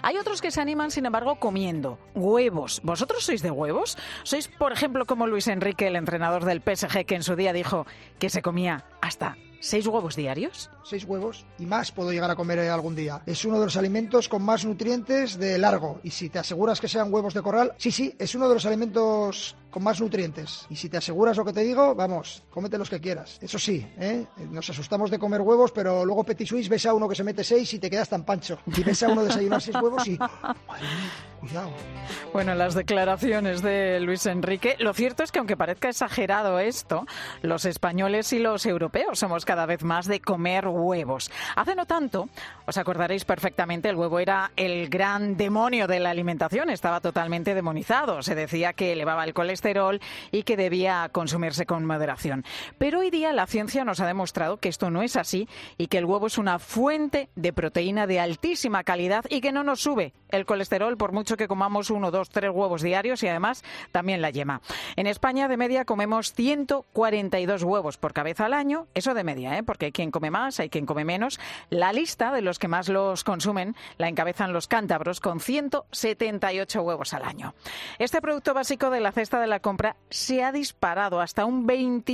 Hay otros que se animan, sin embargo, comiendo huevos. ¿Vosotros sois de huevos? ¿Sois, por ejemplo, como Luis Enrique, el entrenador del PSG, que en su día dijo que se comía hasta 6 huevos diarios? 6 huevos y más puedo llegar a comer algún día. Es uno de los alimentos con más nutrientes de largo. Y si te aseguras que sean huevos de corral, sí, es uno de los alimentos con más nutrientes. Y si te aseguras lo que te digo, vamos, cómete los que quieras. Eso sí, nos asustamos de comer huevos, pero luego Petit Suisse ves a uno que se mete 6 y te quedas tan pancho. Y ves a uno desayunar 6 huevos y... Madre mía, cuidado. Bueno, las declaraciones de Luis Enrique. Lo cierto es que, aunque parezca exagerado esto, los españoles y los europeos somos cada vez más de comer huevos. Hace no tanto, os acordaréis perfectamente, el huevo era el gran demonio de la alimentación, estaba totalmente demonizado. Se decía que elevaba el colesterol y que debía consumirse con moderación. Pero hoy día la ciencia nos ha demostrado que esto no es así y que el huevo es una fuente de proteína de altísima calidad y que no nos sube el colesterol por mucho que comamos 1, 2, 3 huevos diarios, y además también la yema. En España de media comemos 142 huevos por cabeza al año, eso de media, porque hay quien come más, hay quien come menos. La lista de los que más los consumen la encabezan los cántabros con 178 huevos al año. Este producto básico de la cesta de la compra se ha disparado hasta un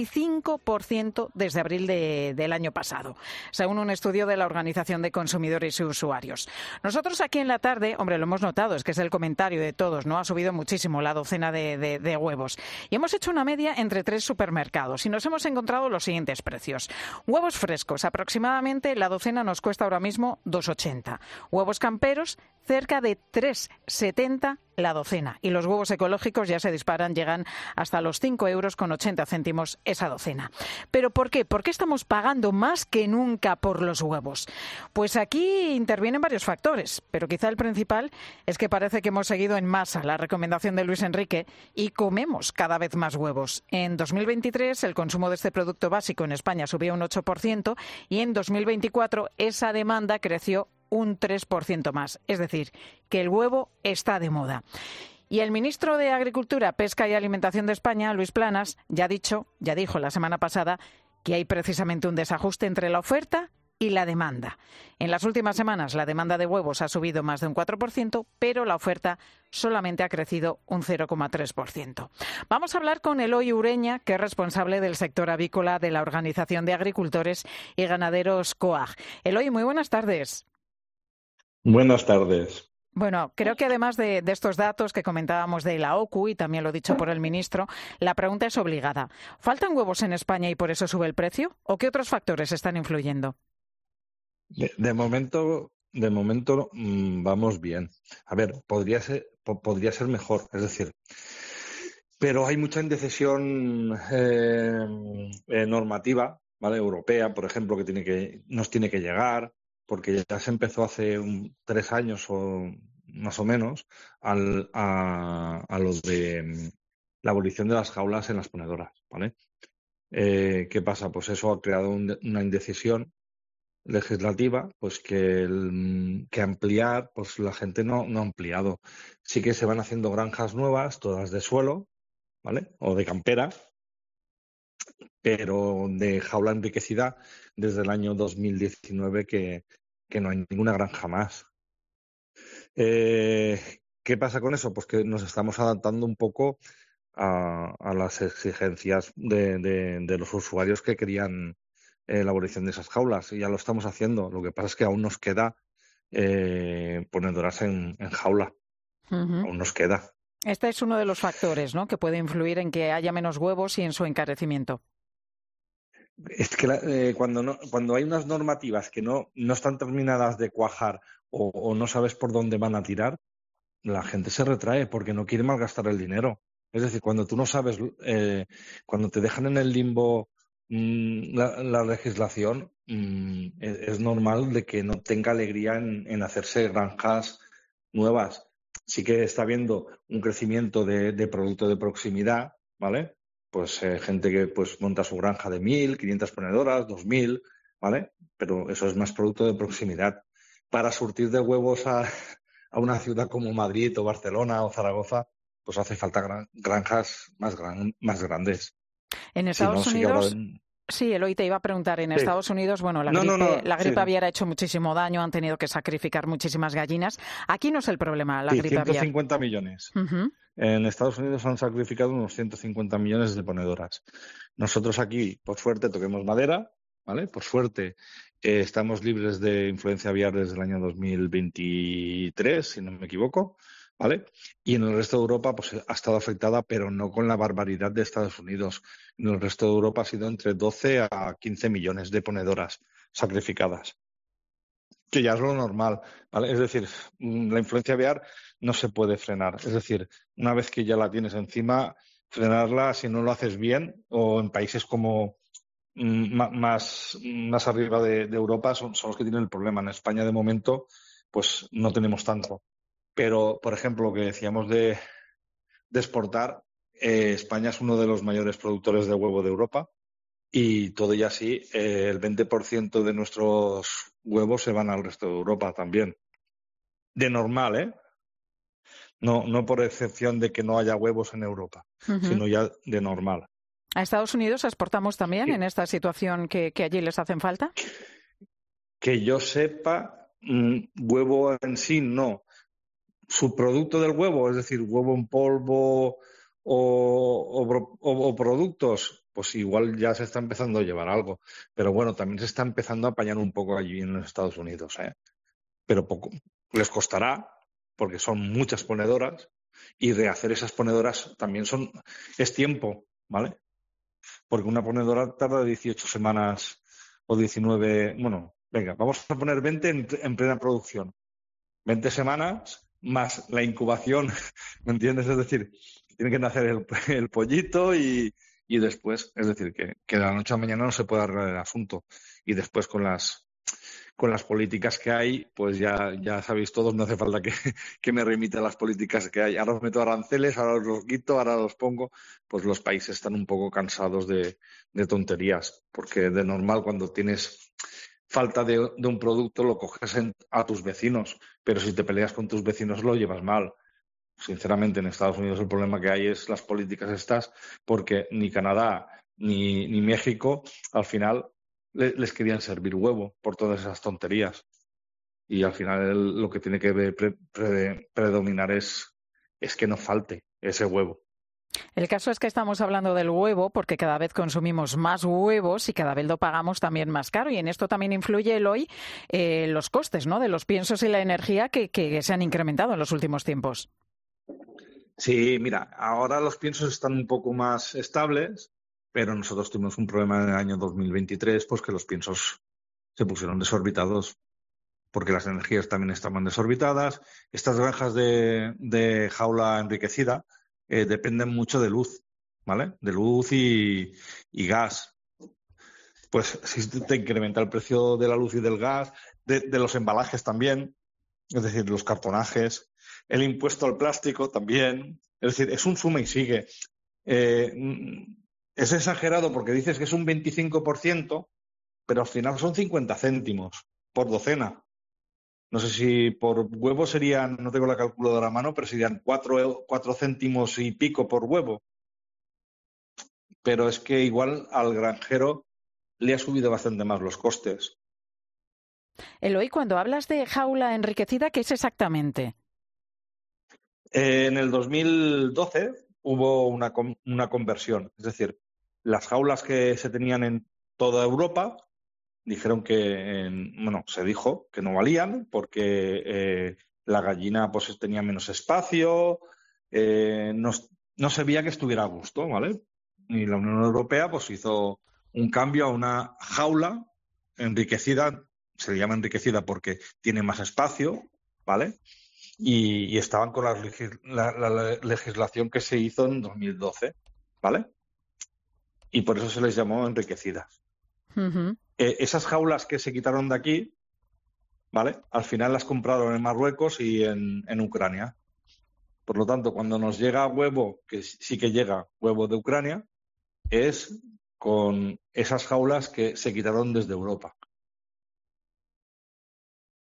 25% desde abril del año pasado, según un estudio de la Organización de Consumidores y Usuarios. Nosotros aquí en la tarde, hombre, lo hemos notado, es que es el comentario de todos, ¿no? Ha subido muchísimo la docena de huevos. Y hemos hecho una media entre 3 supermercados y nos hemos encontrado los siguientes precios. Huevos frescos, aproximadamente la docena nos cuesta ahora mismo 2,80. Huevos camperos, cerca de 3,70 la docena. Y los huevos ecológicos ya se disparan, llegan hasta los 5,80 € esa docena. ¿Pero por qué? ¿Por qué estamos pagando más que nunca por los huevos? Pues aquí intervienen varios factores, pero quizá el principal es que parece que hemos seguido en masa la recomendación de Luis Enrique y comemos cada vez más huevos. En 2023 el consumo de este producto básico en España subió un 8% y en 2024 esa demanda creció un 3% más. Es decir, que el huevo está de moda. Y el ministro de Agricultura, Pesca y Alimentación de España, Luis Planas, ya dijo la semana pasada que hay precisamente un desajuste entre la oferta y la demanda. En las últimas semanas la demanda de huevos ha subido más de un 4%, pero la oferta solamente ha crecido un 0,3%. Vamos a hablar con Eloy Ureña, que es responsable del sector avícola de la Organización de Agricultores y Ganaderos COAG. Eloy, muy buenas tardes. Buenas tardes. Bueno, creo que además de estos datos que comentábamos de la OCU y también lo dicho por el ministro, la pregunta es obligada. ¿Faltan huevos en España y por eso sube el precio? ¿O qué otros factores están influyendo? De momento vamos bien. A ver, podría ser mejor, es decir, pero hay mucha indecisión normativa, ¿vale? Europea, por ejemplo, que nos tiene que llegar, porque ya se empezó hace 3 años o más o menos a lo de la abolición de las jaulas en las ponedoras, ¿vale? ¿Qué pasa? Pues eso ha creado una indecisión legislativa, pues que ampliar, pues la gente no ha ampliado. Sí que se van haciendo granjas nuevas, todas de suelo, ¿vale? O de campera, pero de jaula enriquecida desde el año 2019 que no hay ninguna granja más. ¿Qué pasa con eso? Pues que nos estamos adaptando un poco a las exigencias de los usuarios que querían la abolición de esas jaulas, y ya lo estamos haciendo. Lo que pasa es que aún nos queda ponedoras en jaula. Uh-huh. Aún nos queda. Este es uno de los factores, ¿no?, que puede influir en que haya menos huevos y en su encarecimiento. Es que cuando hay unas normativas que no están terminadas de cuajar o no sabes por dónde van a tirar, la gente se retrae porque no quiere malgastar el dinero. Es decir, cuando tú no sabes, cuando te dejan en el limbo la legislación, es normal de que no tenga alegría en hacerse granjas nuevas. Sí que está habiendo un crecimiento de producto de proximidad, ¿vale? Pues gente que pues monta su granja de 1.000, 500 ponedoras, 2.000, ¿vale? Pero eso es más producto de proximidad. Para surtir de huevos a una ciudad como Madrid o Barcelona o Zaragoza, pues hace falta granjas más grandes. En Estados Unidos Sí, Eloy, te iba a preguntar, en Sí. Estados Unidos, bueno, la gripe aviar ha hecho muchísimo daño, han tenido que sacrificar muchísimas gallinas. Aquí no es el problema, la Sí, gripe aviar. 150 millones. Uh-huh. En Estados Unidos han sacrificado unos 150 millones de ponedoras. Nosotros aquí, por suerte, toquemos madera, ¿vale? Por suerte, estamos libres de influencia aviar desde el año 2023, si no me equivoco, ¿vale? Y en el resto de Europa, pues ha estado afectada, pero no con la barbaridad de Estados Unidos. En el resto de Europa ha sido entre 12 a 15 millones de ponedoras sacrificadas, que ya es lo normal, ¿vale? Es decir, la influencia aviar no se puede frenar. Es decir, una vez que ya la tienes encima, frenarla, si no lo haces bien, o en países como más arriba de Europa, son los que tienen el problema. En España, de momento, pues no tenemos tanto. Pero, por ejemplo, lo que decíamos de exportar, España es uno de los mayores productores de huevo de Europa. Y todo y así, el 20% de nuestros huevos se van al resto de Europa también. De normal, ¿eh? No por excepción de que no haya huevos en Europa, sino ya de normal. ¿A Estados Unidos exportamos también Sí. en esta situación que allí les hacen falta? Que yo sepa, huevo en sí no. Subproducto del huevo, es decir, huevo en polvo o productos, pues igual ya se está empezando a llevar algo. Pero bueno, también se está empezando a apañar un poco allí en los Estados Unidos, ¿eh? Pero poco. Les costará, porque son muchas ponedoras, y rehacer esas ponedoras también es tiempo, ¿vale? Porque una ponedora tarda 18 semanas o 19, bueno, venga, vamos a poner 20 en plena producción. 20 semanas más la incubación, ¿me entiendes? Es decir, tiene que nacer el pollito y después, es decir, que de la noche a la mañana no se puede arreglar el asunto. Y después con las políticas que hay, pues ya sabéis todos, no hace falta que me remita a las políticas que hay. Ahora os meto aranceles, ahora os los quito, ahora los pongo. Pues los países están un poco cansados de tonterías, porque de normal cuando tienes falta de un producto lo coges a tus vecinos, pero si te peleas con tus vecinos lo llevas mal. Sinceramente, en Estados Unidos el problema que hay es las políticas estas, porque ni Canadá ni México al final les querían servir huevo por todas esas tonterías. Y al final lo que tiene que predominar es que no falte ese huevo. El caso es que estamos hablando del huevo porque cada vez consumimos más huevos y cada vez lo pagamos también más caro. Y en esto también influye, Eloy, los costes, ¿no?, de los piensos y la energía que se han incrementado en los últimos tiempos. Sí, mira, ahora los piensos están un poco más estables, pero nosotros tuvimos un problema en el año 2023, pues que los piensos se pusieron desorbitados, porque las energías también estaban desorbitadas. Estas granjas de jaula enriquecida dependen mucho de luz, ¿vale? De luz y gas. Pues si te incrementa el precio de la luz y del gas, de los embalajes también, es decir, los cartonajes, el impuesto al plástico también, es decir, es un suma y sigue. Es exagerado porque dices que es un 25%, pero al final son 50 céntimos por docena. No sé si por huevo serían, no tengo la calculadora a mano, pero serían 4 céntimos y pico por huevo. Pero es que igual al granjero le ha subido bastante más los costes. Eloy, cuando hablas de jaula enriquecida, ¿qué es exactamente? En el 2012 hubo una conversión. Es decir, las jaulas que se tenían en toda Europa dijeron se dijo que no valían porque la gallina pues tenía menos espacio, no se veía que estuviera a gusto, ¿vale? Y la Unión Europea pues hizo un cambio a una jaula enriquecida, se le llama enriquecida porque tiene más espacio, ¿vale? Y estaban con la legislación que se hizo en 2012, ¿vale? Y por eso se les llamó enriquecidas. Uh-huh. Esas jaulas que se quitaron de aquí, ¿vale? Al final las compraron en Marruecos y en Ucrania. Por lo tanto, cuando nos llega huevo, que sí que llega huevo de Ucrania, es con esas jaulas que se quitaron desde Europa.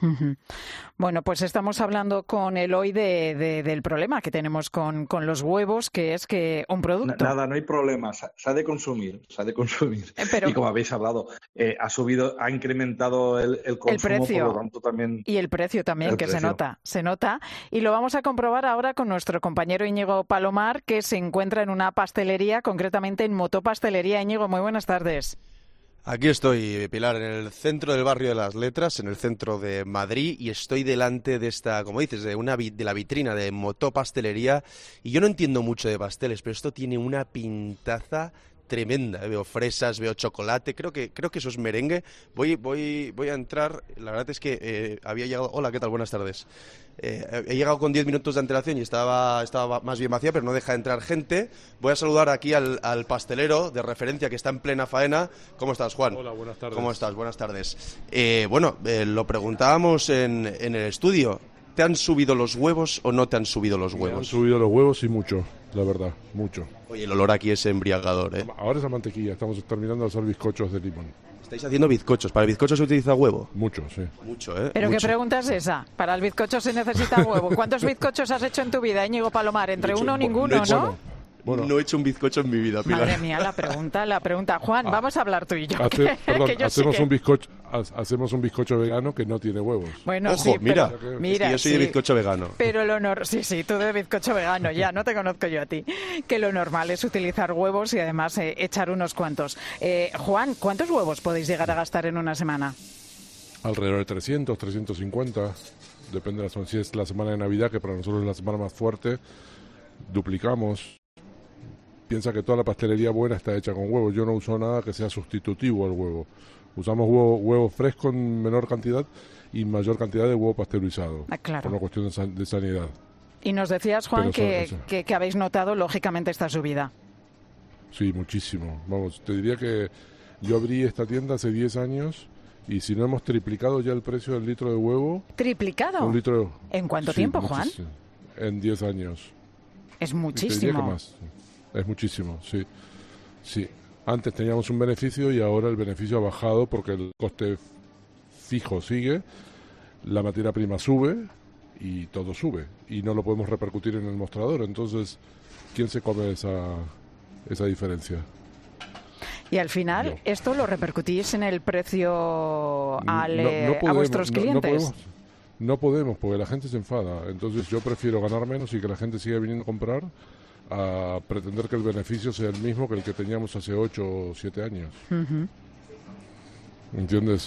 Ujú. Bueno, pues estamos hablando con Eloy del problema que tenemos con los huevos, que es que un producto... Nada, no hay problema, se ha de consumir, se ha de consumir. Pero... Y como habéis hablado, ha incrementado el consumo, el precio, por lo tanto también... Y el precio también, que precio. se nota. Y lo vamos a comprobar ahora con nuestro compañero Íñigo Palomar, que se encuentra en una pastelería, concretamente en Motopastelería. Íñigo, muy buenas tardes. Aquí estoy, Pilar, en el centro del barrio de las Letras, en el centro de Madrid, y estoy delante de esta, como dices, de la vitrina de Motopastelería. Y yo no entiendo mucho de pasteles, pero esto tiene una pintaza tremenda. Veo fresas, veo chocolate, creo que eso es merengue. Voy a entrar. La verdad es que había llegado. Hola, ¿qué tal? Buenas tardes. He llegado con 10 minutos de antelación y estaba más bien vacía, pero no deja de entrar gente. Voy a saludar aquí al pastelero de referencia que está en plena faena. ¿Cómo estás, Juan? Hola, buenas tardes. ¿Cómo estás? Buenas tardes. Lo preguntábamos en el estudio. ¿Te han subido los huevos o no te han subido los huevos? Me han subido los huevos y mucho, la verdad, mucho. Oye, el olor aquí es embriagador, ¿eh? Ahora es la mantequilla, estamos terminando de hacer bizcochos de limón. Estáis haciendo bizcochos. ¿Para el bizcocho se utiliza huevo? Mucho, sí. Mucho, ¿eh? ¿Pero mucho. qué pregunta es esa? Para el bizcocho se necesita huevo. ¿Cuántos bizcochos has hecho en tu vida, Íñigo Palomar? Entre uno o ninguno, ¿no? Bueno. No he hecho un bizcocho en mi vida, Pilar. Madre mía, la pregunta. Juan, vamos a hablar tú y yo. Hacemos un bizcocho vegano que no tiene huevos. Bueno, ojo, sí, mira, mira, yo soy de bizcocho vegano. Pero sí, tú de bizcocho vegano, ya, no te conozco yo a ti. Que lo normal es utilizar huevos y además echar unos cuantos. Juan, ¿cuántos huevos podéis llegar a gastar en una semana? Alrededor de 300, 350, depende de la semana. Si es la semana de Navidad, que para nosotros es la semana más fuerte, duplicamos. Piensa que toda la pastelería buena está hecha con huevos. Yo no uso nada que sea sustitutivo al huevo. Usamos huevo fresco en menor cantidad y mayor cantidad de huevo pasteurizado. Claro. Por una cuestión de sanidad. Y nos decías, Juan, que habéis notado, lógicamente, esta subida. Sí, muchísimo. Vamos, te diría que yo abrí esta tienda hace 10 años y si no hemos triplicado ya el precio del litro de huevo... ¿Triplicado? Un litro... ¿En cuánto tiempo, Juan? En 10 años. Es muchísimo. Te diría que más. Es muchísimo, sí. Sí. Antes teníamos un beneficio y ahora el beneficio ha bajado porque el coste fijo sigue, la materia prima sube y todo sube. Y no lo podemos repercutir en el mostrador. Entonces, ¿quién se come esa diferencia? Y al final, ¿esto lo repercutís en el precio a vuestros clientes? No podemos, porque la gente se enfada. Entonces yo prefiero ganar menos y que la gente siga viniendo a comprar a pretender que el beneficio sea el mismo que el que teníamos hace 8 o 7 años. Uh-huh. ¿Entiendes?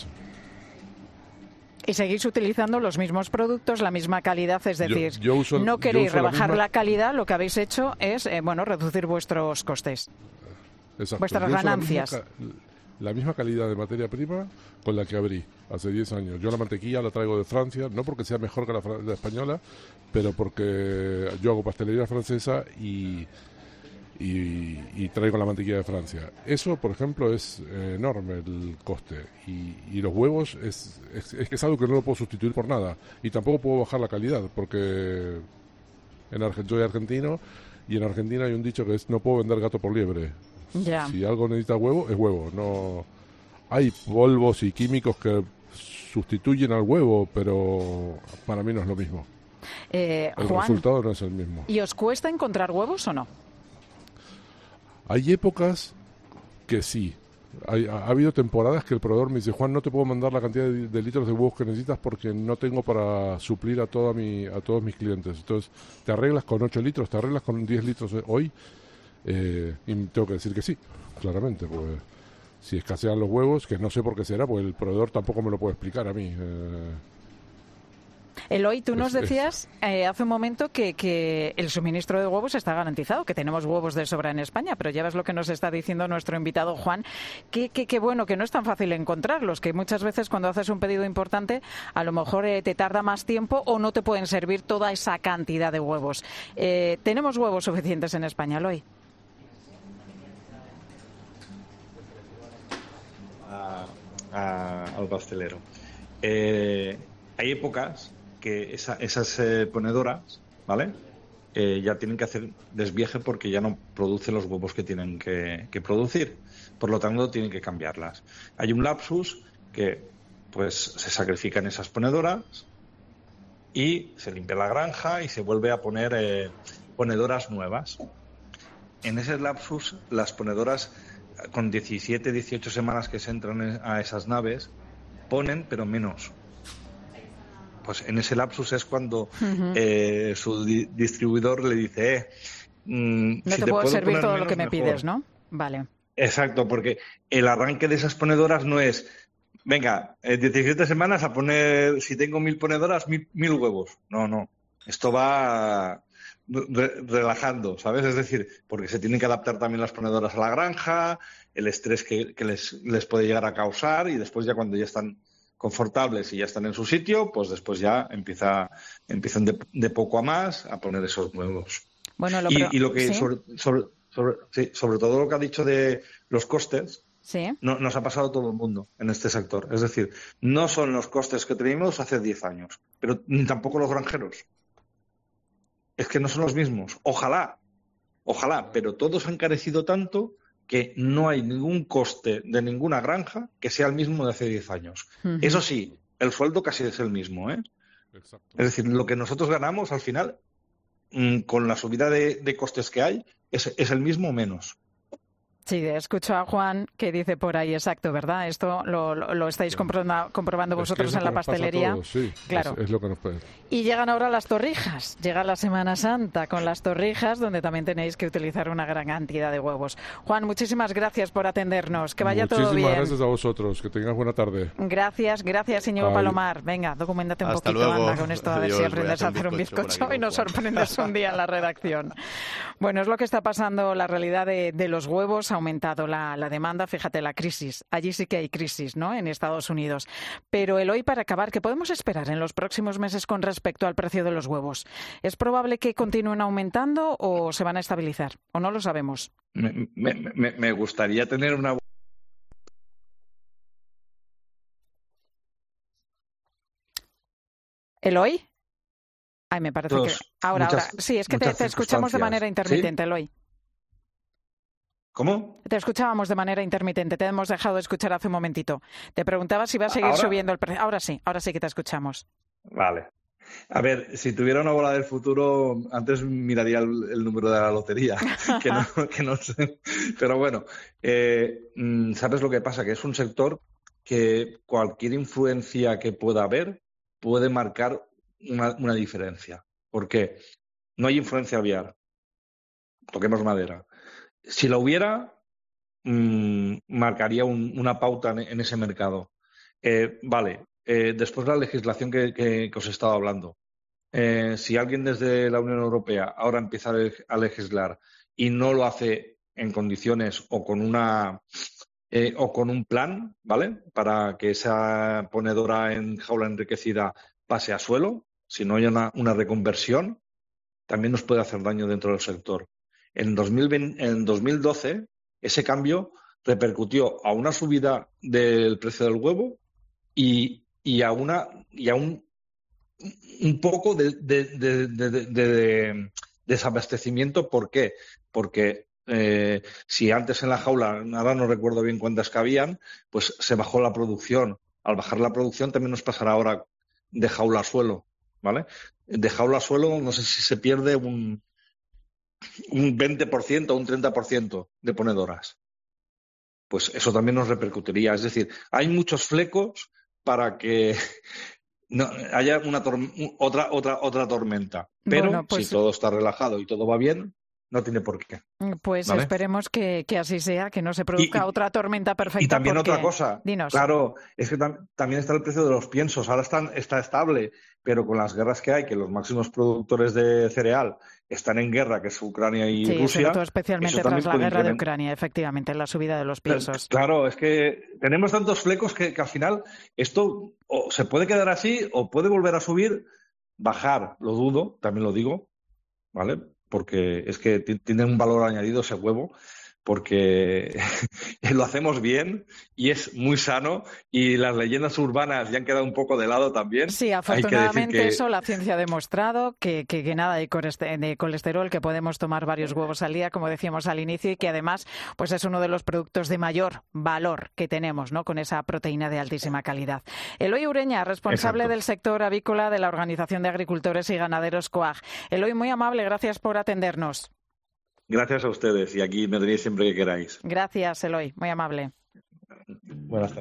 Y seguís utilizando los mismos productos, la misma calidad, es decir, no queréis rebajar la calidad, lo que habéis hecho es reducir vuestros costes. Exacto. Vuestras ganancias. La misma calidad de materia prima con la que abrí hace 10 años. Yo la mantequilla la traigo de Francia, no porque sea mejor que la española, pero porque yo hago pastelería francesa y traigo la mantequilla de Francia. Eso, por ejemplo, es enorme el coste. Y los huevos es que es algo que no lo puedo sustituir por nada. Y tampoco puedo bajar la calidad, porque yo soy argentino y en Argentina hay un dicho que es no puedo vender gato por liebre. Ya. Si algo necesita huevo, es huevo. No hay polvos y químicos que sustituyen al huevo, pero para mí no es lo mismo. El Juan, resultado no es el mismo. ¿Y os cuesta encontrar huevos o no? Hay épocas que sí. Ha habido temporadas que el proveedor me dice: Juan, no te puedo mandar la cantidad de litros de huevos que necesitas porque no tengo para suplir a todos mis clientes. Entonces, te arreglas con 8 litros, te arreglas con 10 litros hoy. Y tengo que decir que sí, claramente, porque si escasean los huevos, que no sé por qué será, porque el proveedor tampoco me lo puede explicar a mí. Eloy, tú nos decías hace un momento que el suministro de huevos está garantizado, que tenemos huevos de sobra en España, pero ya ves lo que nos está diciendo nuestro invitado Juan, que bueno, que no es tan fácil encontrarlos, que muchas veces cuando haces un pedido importante a lo mejor te tarda más tiempo o no te pueden servir toda esa cantidad de huevos. ¿Tenemos huevos suficientes en España, Eloy? Al pastelero. Hay épocas que esas ponedoras, ¿vale? Ya tienen que hacer desviaje porque ya no producen los huevos que tienen que producir. Por lo tanto, tienen que cambiarlas. Hay un lapsus que pues se sacrifican esas ponedoras y se limpia la granja y se vuelve a poner ponedoras nuevas. En ese lapsus, las ponedoras con 17, 18 semanas que se entran a esas naves ponen, pero menos. Pues en ese lapsus es cuando su distribuidor le dice no si te puedo servir todo menos, lo que me mejor. pides, ¿no? Vale. Exacto, porque el arranque de esas ponedoras no es, venga, 17 semanas a poner, si tengo 1000 ponedoras, 1000 huevos. No. Esto va relajando, ¿sabes? Es decir, porque se tienen que adaptar también las ponedoras a la granja, el estrés que les puede llegar a causar, y después ya cuando ya están confortables y ya están en su sitio, pues después ya empiezan de poco a más a poner esos huevos. Bueno, y lo que ¿sí? sobre todo lo que ha dicho de los costes, Sí. nos ha pasado a todo el mundo en este sector. Es decir, no son los costes que teníamos hace 10 años, pero ni tampoco los granjeros. Es que no son los mismos. Ojalá, pero todos han encarecido tanto que no hay ningún coste de ninguna granja que sea el mismo de hace 10 años. Eso sí, el sueldo casi es el mismo, ¿eh? Exacto. Es decir, lo que nosotros ganamos al final, con la subida de costes que hay, es el mismo o menos. Sí, escucho a Juan que dice por ahí, exacto, ¿verdad? Esto lo estáis comprobando vosotros en la pastelería. Todos, sí, claro. Es lo que nos puede. Y llegan ahora las torrijas. Llega la Semana Santa con las torrijas, donde también tenéis que utilizar una gran cantidad de huevos. Juan, muchísimas gracias por atendernos. Que vaya todo bien. Muchísimas gracias a vosotros. Que tengas buena tarde. Gracias, Íñigo Palomar. Venga, documentate un Hasta poquito, luego. anda con esto, a ver si aprendes a hacer un bizcocho y nos sorprendes un día en la redacción. Bueno, es lo que está pasando, la realidad de los huevos. Ha aumentado la demanda, fíjate, la crisis. Allí sí que hay crisis, ¿no?, en Estados Unidos. Pero el hoy para acabar, ¿qué podemos esperar en los próximos meses con respecto al precio de los huevos? ¿Es probable que continúen aumentando o se van a estabilizar? ¿O no lo sabemos? Me gustaría tener una... ¿Eloy? Ay, me parece que... Ahora. Sí, es que te escuchamos de manera intermitente, ¿sí? Eloy. ¿Cómo? Te escuchábamos de manera intermitente, te hemos dejado de escuchar hace un momentito. Te preguntaba si va a seguir subiendo el precio. Ahora sí que te escuchamos. Vale. A ver, si tuviera una bola del futuro, antes miraría el número de la lotería, que no sé. Pero bueno, ¿sabes lo que pasa? Que es un sector que cualquier influencia que pueda haber puede marcar una diferencia. ¿Por qué? No hay influencia aviar. Toquemos madera. Si la hubiera, marcaría una pauta en ese mercado. Después la legislación que os he estado hablando. Si alguien desde la Unión Europea ahora empieza a legislar y no lo hace en condiciones o con un plan, ¿vale?, para que esa ponedora en jaula enriquecida pase a suelo, si no hay una reconversión, también nos puede hacer daño dentro del sector. En 2012, ese cambio repercutió a una subida del precio del huevo y a un poco de desabastecimiento. ¿Por qué? Porque si antes en la jaula, nada, no recuerdo bien cuántas cabían, pues se bajó la producción. Al bajar la producción también nos pasará ahora de jaula a suelo, ¿vale? De jaula a suelo no sé si se pierde un 20% o un 30% de ponedoras. Pues eso también nos repercutiría. Es decir, hay muchos flecos para que no haya otra tormenta. Pero bueno, pues, si todo está relajado y todo va bien, no tiene por qué. Pues ¿vale? Esperemos que así sea, que no se produzca otra tormenta perfecta. Y también otra cosa. Dinos. Claro, es que también está el precio de los piensos. Ahora está estable, pero con las guerras que hay, que los máximos productores de cereal están en guerra, que es Ucrania y Rusia. Sobre todo especialmente tras la guerra de Ucrania, efectivamente, la subida de los piensos. Claro, es que tenemos tantos flecos que al final esto o se puede quedar así o puede volver a subir, bajar, lo dudo, también lo digo, ¿vale? Porque es que tiene un valor añadido ese huevo, porque lo hacemos bien y es muy sano, y las leyendas urbanas ya han quedado un poco de lado también. Sí, afortunadamente eso la ciencia ha demostrado que nada de colesterol, que podemos tomar varios huevos al día, como decíamos al inicio, y que además pues es uno de los productos de mayor valor que tenemos, ¿no?, con esa proteína de altísima calidad. Eloy Ureña, responsable Exacto. del sector avícola de la Organización de Agricultores y Ganaderos COAG. Eloy, muy amable, gracias por atendernos. Gracias a ustedes, y aquí me tenéis siempre que queráis. Gracias, Eloy, muy amable. Buenas tardes.